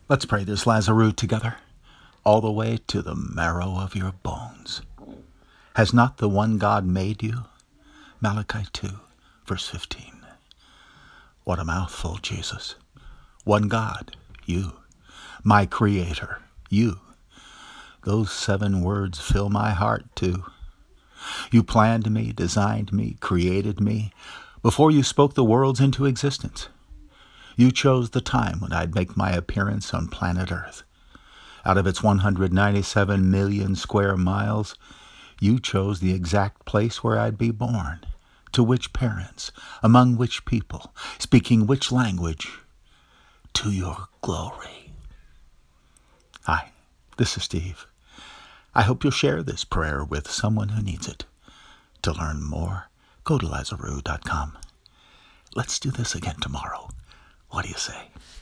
Let's pray this Lazarus together, all the way to the marrow of your bones. Has not the one God made you? Malachi 2, verse 15. What a mouthful, Jesus. One God, you. My Creator, you. Those 7 words fill my heart too. You planned me, designed me, created me, before you spoke the worlds into existence. You chose the time when I'd make my appearance on planet Earth. Out of its 197 million square miles, you chose the exact place where I'd be born, to which parents, among which people, speaking which language, to your glory. Hi, this is Steve. I hope you'll share this prayer with someone who needs it. To learn more, go to Lazarus.com. Let's do this again tomorrow. What do you say?